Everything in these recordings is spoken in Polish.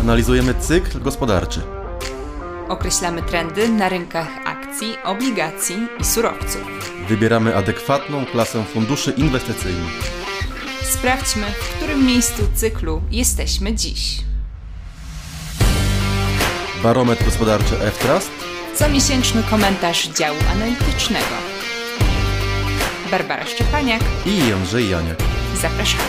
Analizujemy cykl gospodarczy. Określamy trendy na rynkach akcji, obligacji i surowców. Wybieramy adekwatną klasę funduszy inwestycyjnych. Sprawdźmy, w którym miejscu cyklu jesteśmy dziś. Barometr gospodarczy F-Trust. Comiesięczny komentarz działu analitycznego. Barbara Szczepaniak I Jędrzej Janiak. Zapraszamy.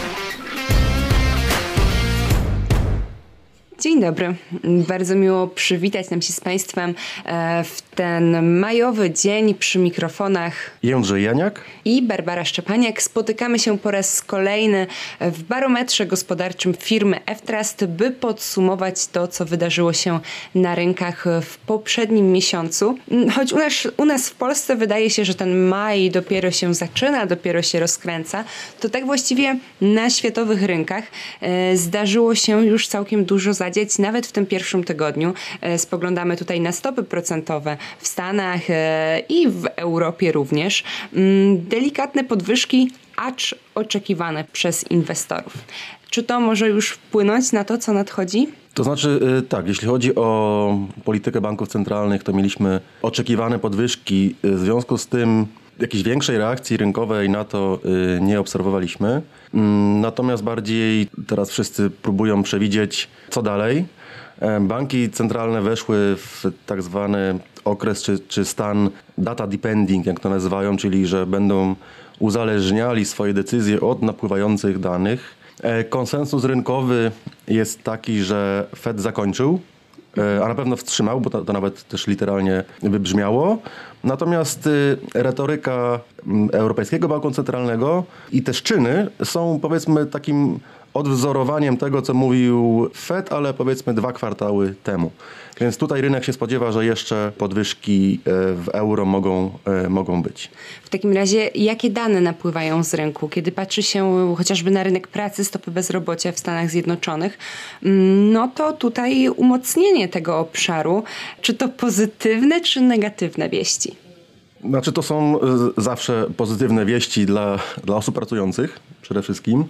Dzień dobry. Bardzo miło przywitać nam się z Państwem w ten majowy dzień przy mikrofonach Jędrzej Janiak i Barbara Szczepaniak. Spotykamy się po raz kolejny w barometrze gospodarczym firmy F-Trust, by podsumować to, co wydarzyło się na rynkach w poprzednim miesiącu. Choć u nas w Polsce wydaje się, że ten maj dopiero się zaczyna, dopiero się rozkręca, to tak właściwie na światowych rynkach zdarzyło się już całkiem dużo zadzieć, nawet w tym pierwszym tygodniu. Spoglądamy tutaj na stopy procentowe w Stanach i w Europie również. Delikatne podwyżki, acz oczekiwane przez inwestorów. Czy to może już wpłynąć na to, co nadchodzi? To znaczy tak, jeśli chodzi o politykę banków centralnych, to mieliśmy oczekiwane podwyżki. W związku z tym jakiejś większej reakcji rynkowej na to nie obserwowaliśmy. Natomiast bardziej teraz wszyscy próbują przewidzieć, co dalej. Banki centralne weszły w tak zwany okres czy stan data depending, jak to nazywają, czyli że będą uzależniali swoje decyzje od napływających danych. Konsensus rynkowy jest taki, że Fed zakończył, a na pewno wstrzymał, bo to nawet też literalnie wybrzmiało. Natomiast retoryka Europejskiego Banku Centralnego i też czyny są, powiedzmy, takim odwzorowaniem tego, co mówił Fed, ale powiedzmy 2 kwartały temu. Więc tutaj rynek się spodziewa, że jeszcze podwyżki w euro mogą być. W takim razie, jakie dane napływają z rynku? Kiedy patrzy się chociażby na rynek pracy, stopy bezrobocia w Stanach Zjednoczonych, no to tutaj umocnienie tego obszaru. Czy to pozytywne, czy negatywne wieści? Znaczy to są zawsze pozytywne wieści dla osób pracujących przede wszystkim.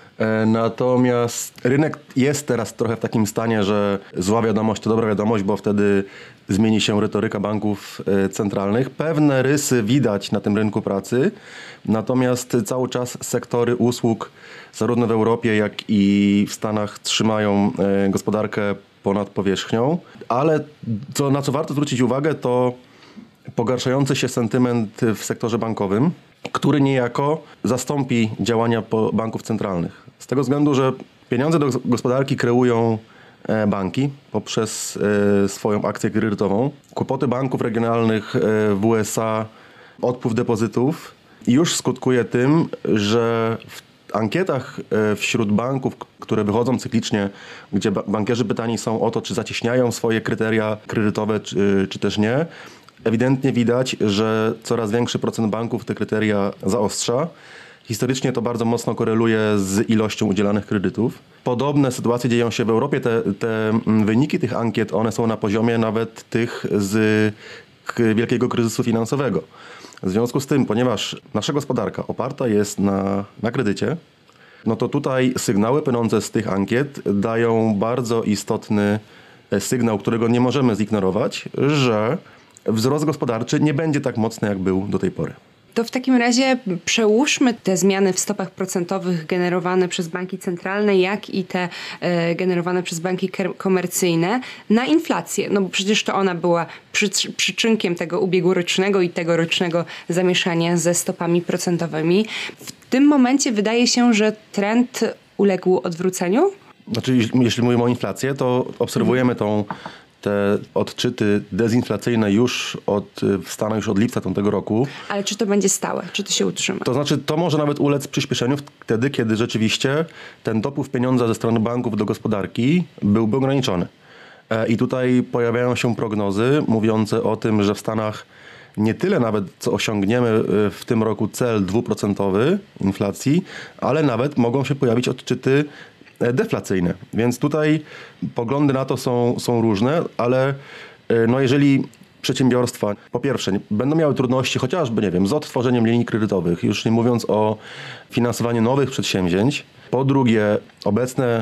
Natomiast rynek jest teraz trochę w takim stanie, że zła wiadomość to dobra wiadomość, bo wtedy zmieni się retoryka banków centralnych. Pewne rysy widać na tym rynku pracy, natomiast cały czas sektory usług zarówno w Europie, jak i w Stanach trzymają gospodarkę ponad powierzchnią. Ale na co warto zwrócić uwagę, to pogarszający się sentyment w sektorze bankowym, który niejako zastąpi działania banków centralnych. Z tego względu, że pieniądze do gospodarki kreują banki poprzez swoją akcję kredytową. Kłopoty banków regionalnych w USA, odpływ depozytów już skutkuje tym, że w ankietach wśród banków, które wychodzą cyklicznie, gdzie bankierzy pytani są o to, czy zacieśniają swoje kryteria kredytowe, czy też nie, ewidentnie widać, że coraz większy procent banków te kryteria zaostrza. Historycznie to bardzo mocno koreluje z ilością udzielanych kredytów. Podobne sytuacje dzieją się w Europie. Te wyniki tych ankiet, one są na poziomie nawet tych z wielkiego kryzysu finansowego. W związku z tym, ponieważ nasza gospodarka oparta jest na kredycie, no to tutaj sygnały płynące z tych ankiet dają bardzo istotny sygnał, którego nie możemy zignorować, że wzrost gospodarczy nie będzie tak mocny, jak był do tej pory. To w takim razie przełóżmy te zmiany w stopach procentowych generowane przez banki centralne, jak i te generowane przez banki komercyjne na inflację. No bo przecież to ona była przyczynkiem tego ubiegłorocznego i tegorocznego zamieszania ze stopami procentowymi. W tym momencie wydaje się, że trend uległ odwróceniu? Znaczy, jeśli mówimy o inflacji, to obserwujemy te odczyty dezinflacyjne w Stanach już od lipca tego roku. Ale czy to będzie stałe? Czy to się utrzyma? To znaczy, to może nawet ulec przyspieszeniu wtedy, kiedy rzeczywiście ten dopływ pieniądza ze strony banków do gospodarki byłby ograniczony. I tutaj pojawiają się prognozy mówiące o tym, że w Stanach nie tyle nawet, co osiągniemy w tym roku cel 2% inflacji, ale nawet mogą się pojawić odczyty deflacyjne. Więc tutaj poglądy na to są różne, ale jeżeli przedsiębiorstwa po pierwsze będą miały trudności chociażby, z odtworzeniem linii kredytowych, już nie mówiąc o finansowaniu nowych przedsięwzięć. Po drugie, obecne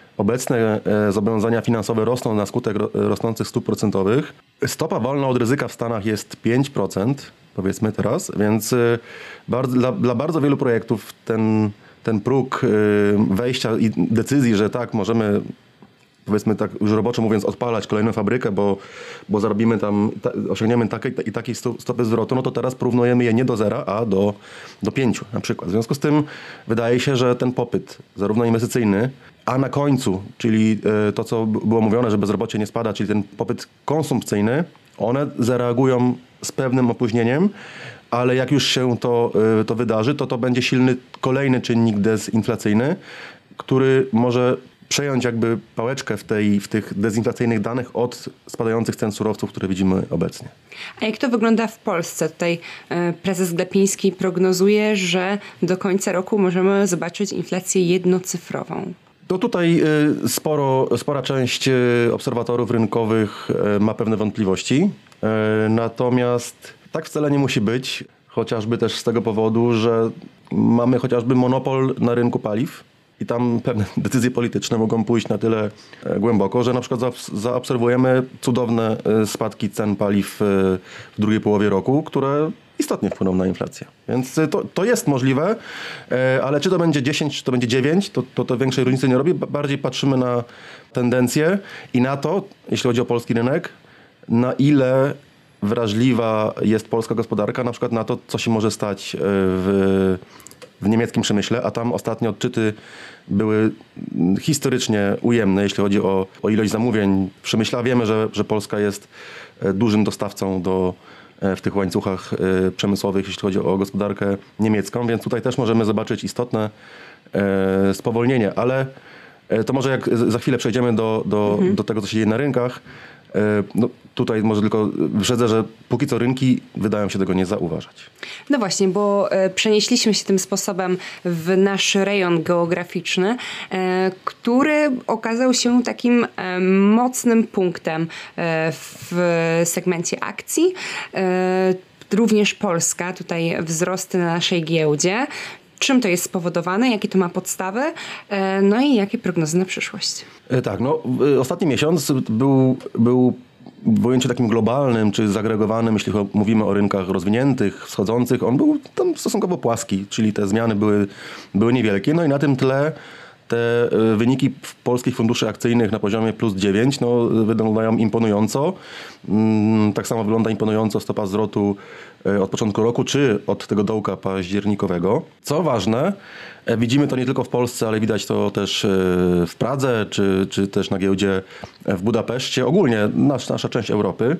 obecne zobowiązania finansowe rosną na skutek rosnących stóp procentowych. Stopa wolna od ryzyka w Stanach jest 5%, powiedzmy teraz, więc dla bardzo wielu projektów ten próg wejścia i decyzji, że tak, możemy, powiedzmy tak już roboczo mówiąc, odpalać kolejną fabrykę, bo zarobimy tam, osiągniemy takiej i takiej stopy zwrotu, no to teraz porównujemy je nie do 0, a do 5 na przykład. W związku z tym wydaje się, że ten popyt, zarówno inwestycyjny, a na końcu, czyli to, co było mówione, że bezrobocie nie spada, czyli ten popyt konsumpcyjny, one zareagują z pewnym opóźnieniem, ale jak już się to wydarzy, to będzie silny kolejny czynnik dezinflacyjny, który może przejąć jakby pałeczkę w tych dezinflacyjnych danych od spadających cen surowców, które widzimy obecnie. A jak to wygląda w Polsce? Tutaj prezes Glapiński prognozuje, że do końca roku możemy zobaczyć inflację jednocyfrową. To tutaj spora część obserwatorów rynkowych ma pewne wątpliwości, natomiast tak wcale nie musi być, chociażby też z tego powodu, że mamy chociażby monopol na rynku paliw i tam pewne decyzje polityczne mogą pójść na tyle głęboko, że na przykład zaobserwujemy cudowne spadki cen paliw w drugiej połowie roku, które istotnie wpłyną na inflację. Więc to jest możliwe, ale czy to będzie 10, czy to będzie 9, to większej różnicy nie robi. Bardziej patrzymy na tendencje i na to, jeśli chodzi o polski rynek, na ile wrażliwa jest polska gospodarka, na przykład na to, co się może stać w niemieckim przemyśle, a tam ostatnie odczyty były historycznie ujemne, jeśli chodzi o ilość zamówień w przemyśle, a wiemy, że Polska jest dużym dostawcą w tych łańcuchach przemysłowych, jeśli chodzi o gospodarkę niemiecką, więc tutaj też możemy zobaczyć istotne spowolnienie, ale to może jak za chwilę przejdziemy do tego, co się dzieje na rynkach, no tutaj może tylko wyprzedzę, że póki co rynki wydają się tego nie zauważać. No właśnie, bo przenieśliśmy się tym sposobem w nasz rejon geograficzny, który okazał się takim mocnym punktem w segmencie akcji. Również Polska, tutaj wzrosty na naszej giełdzie. Czym to jest spowodowane, jakie to ma podstawy, no i jakie prognozy na przyszłość? Tak, no ostatni miesiąc był w ujęciu takim globalnym czy zagregowanym, jeśli mówimy o rynkach rozwiniętych, wschodzących, on był tam stosunkowo płaski, czyli te zmiany były niewielkie, no i na tym tle te wyniki polskich funduszy akcyjnych na poziomie +9 wyglądają imponująco. Tak samo wygląda imponująco stopa zwrotu od początku roku, czy od tego dołka październikowego. Co ważne, widzimy to nie tylko w Polsce, ale widać to też w Pradze, czy też na giełdzie w Budapeszcie, ogólnie nasza część Europy.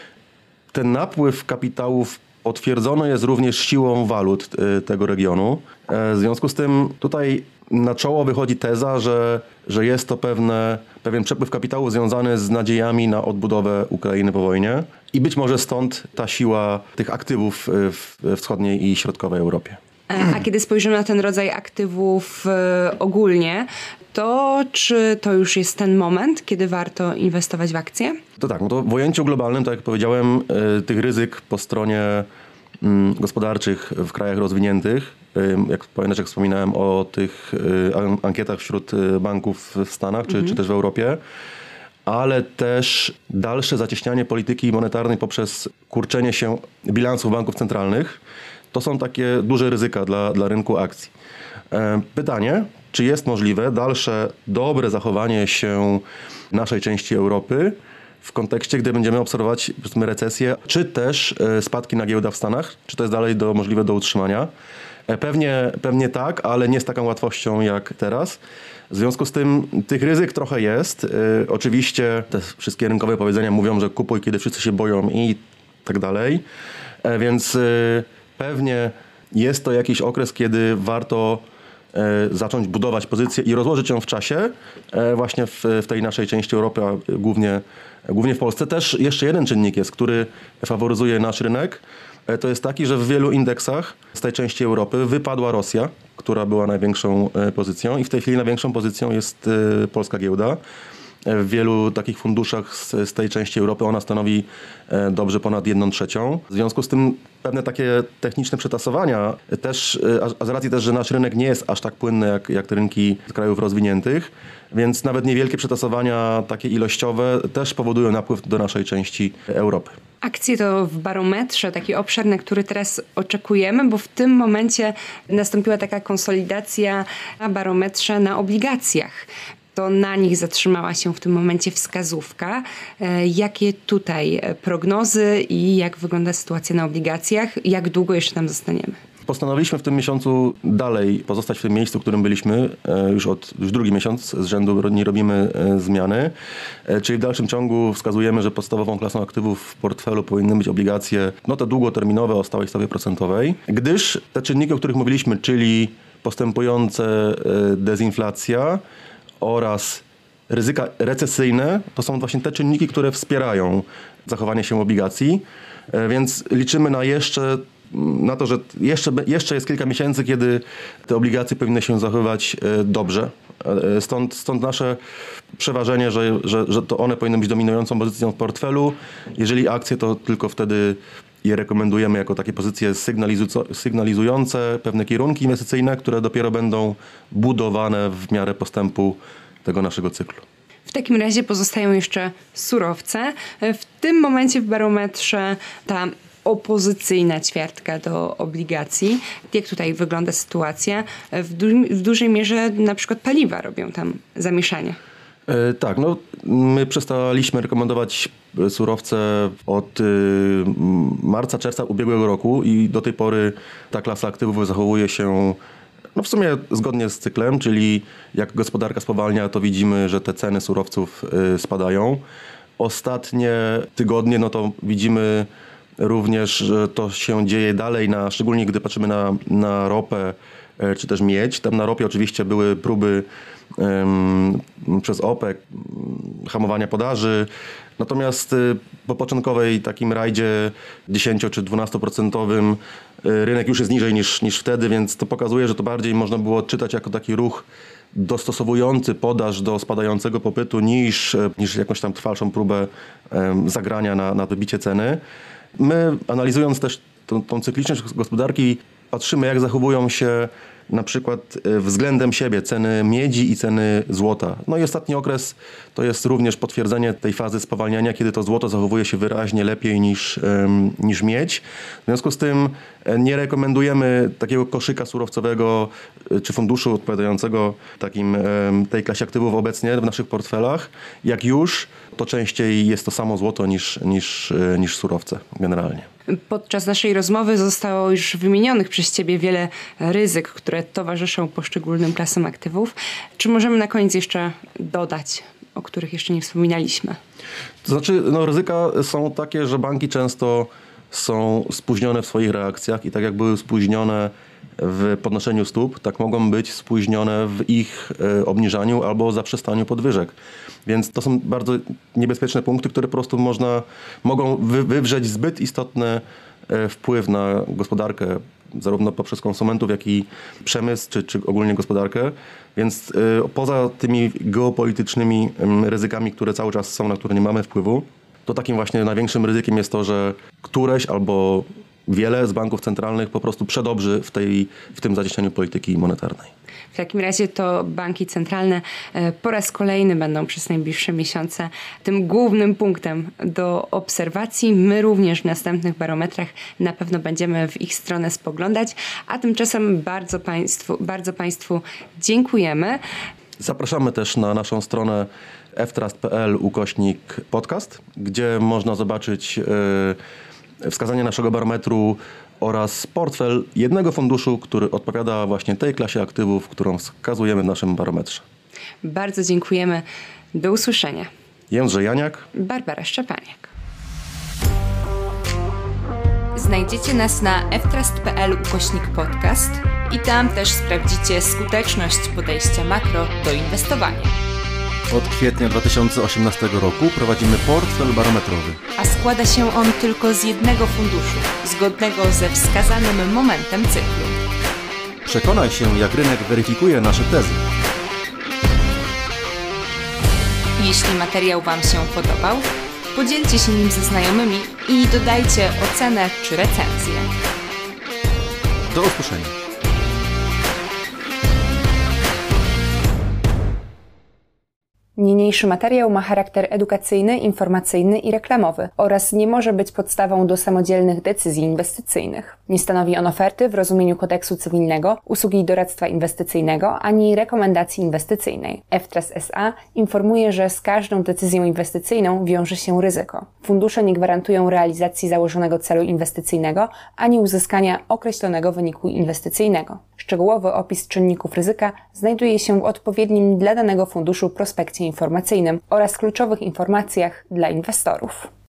Ten napływ kapitałów potwierdzony jest również siłą walut tego regionu. W związku z tym tutaj na czoło wychodzi teza, że jest to pewien przepływ kapitału związany z nadziejami na odbudowę Ukrainy po wojnie i być może stąd ta siła tych aktywów w wschodniej i środkowej Europie. A kiedy spojrzymy na ten rodzaj aktywów ogólnie, to czy to już jest ten moment, kiedy warto inwestować w akcje? To tak, no to w ujęciu globalnym, tak jak powiedziałem, tych ryzyk po stronie gospodarczych w krajach rozwiniętych, jak pamiętasz, jak wspominałem o tych ankietach wśród banków w Stanach czy też w Europie, ale też dalsze zacieśnianie polityki monetarnej poprzez kurczenie się bilansów banków centralnych. To są takie duże ryzyka dla rynku akcji. Pytanie, czy jest możliwe dalsze dobre zachowanie się naszej części Europy w kontekście, gdy będziemy obserwować, powiedzmy, recesję, czy też spadki na giełdach w Stanach? Czy to jest dalej możliwe do utrzymania? Pewnie tak, ale nie z taką łatwością jak teraz. W związku z tym tych ryzyk trochę jest. Oczywiście te wszystkie rynkowe powiedzenia mówią, że kupuj, kiedy wszyscy się boją i tak dalej. Więc pewnie jest to jakiś okres, kiedy warto zacząć budować pozycję i rozłożyć ją w czasie, właśnie w tej naszej części Europy, a głównie w Polsce. Też jeszcze jeden czynnik jest, który faworyzuje nasz rynek. To jest taki, że w wielu indeksach z tej części Europy wypadła Rosja, która była największą pozycją i w tej chwili największą pozycją jest polska giełda. W wielu takich funduszach z tej części Europy ona stanowi dobrze ponad 1/3. W związku z tym pewne takie techniczne przetasowania też, a z racji też, że nasz rynek nie jest aż tak płynny jak te rynki z krajów rozwiniętych, więc nawet niewielkie przetasowania takie ilościowe też powodują napływ do naszej części Europy. Akcje to w barometrze taki obszar, na który teraz oczekujemy, bo w tym momencie nastąpiła taka konsolidacja na barometrze na obligacjach. To na nich zatrzymała się w tym momencie wskazówka. Jakie tutaj prognozy i jak wygląda sytuacja na obligacjach? Jak długo jeszcze tam zostaniemy? Postanowiliśmy w tym miesiącu dalej pozostać w tym miejscu, w którym byliśmy. Już drugi miesiąc z rzędu nie robimy zmiany. Czyli w dalszym ciągu wskazujemy, że podstawową klasą aktywów w portfelu powinny być obligacje te długoterminowe o stałej stopie procentowej, gdyż te czynniki, o których mówiliśmy, czyli postępujące dezinflacja oraz ryzyka recesyjne, to są właśnie te czynniki, które wspierają zachowanie się obligacji, więc liczymy na to, że jeszcze jest kilka miesięcy, kiedy te obligacje powinny się zachowywać dobrze. Stąd nasze przeważenie, że to one powinny być dominującą pozycją w portfelu. Jeżeli akcje, to tylko wtedy je rekomendujemy jako takie pozycje sygnalizujące pewne kierunki inwestycyjne, które dopiero będą budowane w miarę postępu tego naszego cyklu. W takim razie pozostają jeszcze surowce. W tym momencie w barometrze ta opozycyjna ćwiartka do obligacji. Jak tutaj wygląda sytuacja? W dużej mierze na przykład paliwa robią tam zamieszanie. Tak, my przestaliśmy rekomendować surowce od marca, czerwca ubiegłego roku i do tej pory ta klasa aktywów zachowuje się w sumie zgodnie z cyklem, czyli jak gospodarka spowalnia, to widzimy, że te ceny surowców spadają. Ostatnie tygodnie, to widzimy również, że to się dzieje dalej, szczególnie gdy patrzymy na ropę czy też miedź. Tam na ropie oczywiście były próby przez OPEC hamowania podaży. Natomiast po początkowej takim rajdzie 10 czy 12% rynek już jest niżej niż wtedy, więc to pokazuje, że to bardziej można było odczytać jako taki ruch dostosowujący podaż do spadającego popytu niż jakąś tam trwalszą próbę zagrania na wybicie ceny. My, analizując też tą cykliczność gospodarki, patrzymy, jak zachowują się na przykład względem siebie ceny miedzi i ceny złota. I ostatni okres to jest również potwierdzenie tej fazy spowalniania, kiedy to złoto zachowuje się wyraźnie lepiej niż miedź. W związku z tym nie rekomendujemy takiego koszyka surowcowego czy funduszu odpowiadającego tej klasie aktywów obecnie w naszych portfelach. Jak już, to częściej jest to samo złoto niż surowce generalnie. Podczas naszej rozmowy zostało już wymienionych przez Ciebie wiele ryzyk, które towarzyszą poszczególnym klasom aktywów. Czy możemy na koniec jeszcze dodać, o których jeszcze nie wspominaliśmy? To znaczy, ryzyka są takie, że banki często są spóźnione w swoich reakcjach i tak jak były spóźnione w podnoszeniu stóp, tak mogą być spóźnione w ich obniżaniu albo zaprzestaniu podwyżek. Więc to są bardzo niebezpieczne punkty, które po prostu mogą wywrzeć zbyt istotny wpływ na gospodarkę, zarówno poprzez konsumentów, jak i przemysł, czy ogólnie gospodarkę. Więc poza tymi geopolitycznymi ryzykami, które cały czas są, na które nie mamy wpływu, to takim właśnie największym ryzykiem jest to, że któreś albo wiele z banków centralnych po prostu przedobrzy w tym zacieśnianiu polityki monetarnej. W takim razie to banki centralne po raz kolejny będą przez najbliższe miesiące tym głównym punktem do obserwacji. My również w następnych barometrach na pewno będziemy w ich stronę spoglądać, a tymczasem bardzo Państwu dziękujemy. Zapraszamy też na naszą stronę ftrust.pl/podcast, gdzie można zobaczyć wskazanie naszego barometru oraz portfel jednego funduszu, który odpowiada właśnie tej klasie aktywów, którą wskazujemy w naszym barometrze. Bardzo dziękujemy. Do usłyszenia. Jędrzej Janiak. Barbara Szczepaniak. Znajdziecie nas na ftrust.pl/podcast i tam też sprawdzicie skuteczność podejścia makro do inwestowania. Od kwietnia 2018 roku prowadzimy portfel barometrowy. A składa się on tylko z jednego funduszu, zgodnego ze wskazanym momentem cyklu. Przekonaj się, jak rynek weryfikuje nasze tezy. Jeśli materiał Wam się podobał, podzielcie się nim ze znajomymi i dodajcie ocenę czy recenzję. Do usłyszenia. Niniejszy materiał ma charakter edukacyjny, informacyjny i reklamowy oraz nie może być podstawą do samodzielnych decyzji inwestycyjnych. Nie stanowi on oferty w rozumieniu kodeksu cywilnego, usługi doradztwa inwestycyjnego ani rekomendacji inwestycyjnej. F-Trust S.A. informuje, że z każdą decyzją inwestycyjną wiąże się ryzyko. Fundusze nie gwarantują realizacji założonego celu inwestycyjnego ani uzyskania określonego wyniku inwestycyjnego. Szczegółowy opis czynników ryzyka znajduje się w odpowiednim dla danego funduszu prospekcie informacyjnym oraz kluczowych informacjach dla inwestorów.